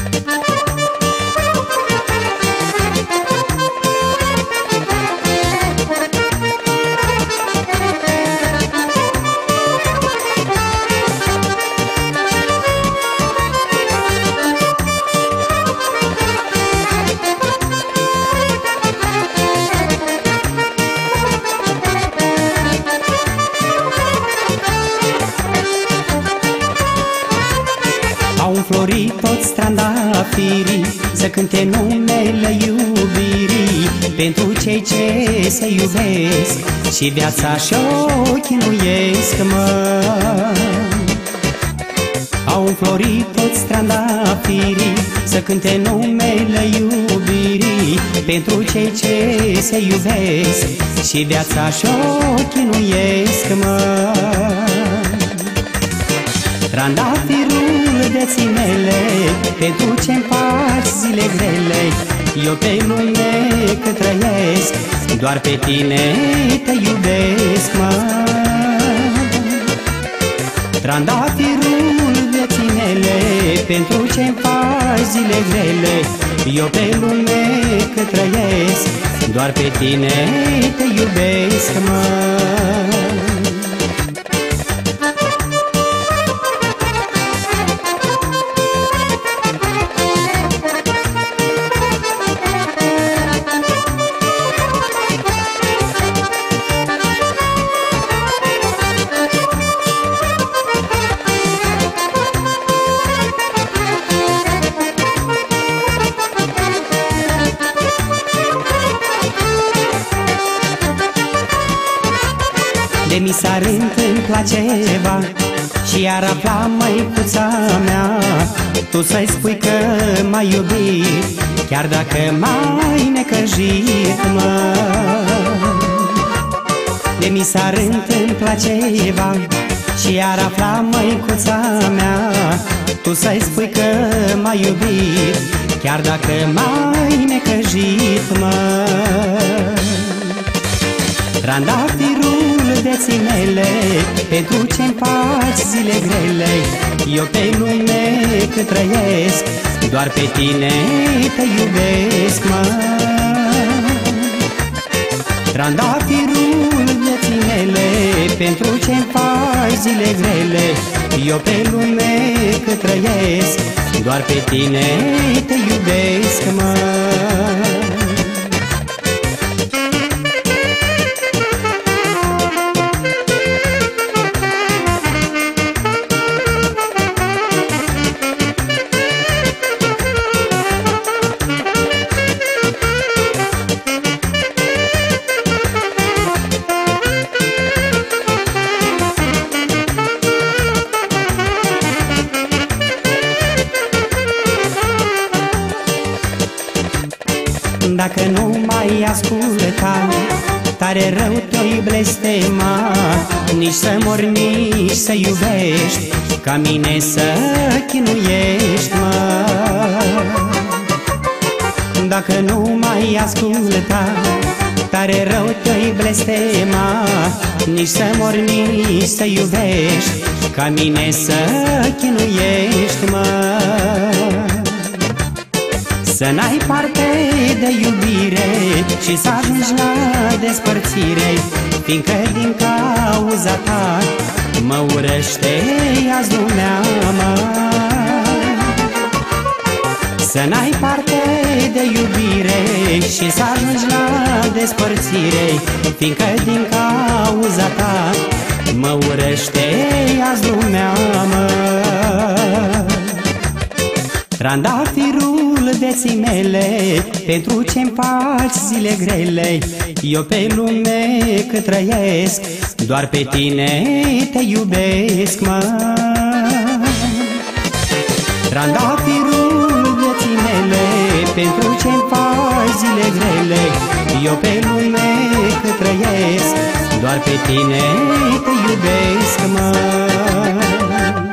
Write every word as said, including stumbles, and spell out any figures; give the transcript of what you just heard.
Au înflorit toți strandafirii să cânte numele iubirii pentru cei ce se iubesc și viața și-o chinuiesc, mă. Au înflorit toți strandafirii să cânte numele iubirii pentru cei ce se iubesc și viața și-o chinuiesc, mă. Trandafirul vieții mele, pentru ce împaci zile grele, eu pe lume cât trăiesc, doar pe tine te iubesc, mă. Trandafirul vieții mele, pentru ce împaci zile grele, eu pe lume cât trăiesc, doar pe tine te iubesc, mă. De mi s-ar întâmpla ceva și ar afla măicuța mea, tu să-i spui că m-ai iubit, chiar dacă m-ai necăjit, mă. De mi s-ar întâmpla ceva și ar afla măicuța mea, tu să-i spui că m-ai iubit, chiar dacă m-ai necăjit, mă. Trandafirul vieții mele, pentru ce împaci zile grele, eu pe lume cât trăiesc, doar pe tine te iubesc, mă. Trandafirul vieții mele, pentru ce împaci zile grele, eu pe lume cât trăiesc, doar pe tine te iubesc, mă. Dacă nu mai asculta, tare rău te-o blestema, nici să mori, nici să iubești, ca mine să chinuiești, mă. Dacă nu mai asculta, tare rău te-o blestema, nici să mori, nici să iubești, ca mine să chinuiești, mă. Să n-ai parte de iubire și să ajungi la despărțire, fiindcă din cauza ta mă urăște azi lumea, mă. Să n-ai parte de iubire și să ajungi la despărțire, fiindcă din cauza ta mă urăște azi lumea, mă. Trandafirul vieții mele, pentru ce împaci zile grele, eu pe lume cât trăiesc, doar pe tine te iubesc, mă. Trandafirul vieții mele, pentru ce împaci zile grele, eu pe lume cât trăiesc, doar pe tine te iubesc, mă.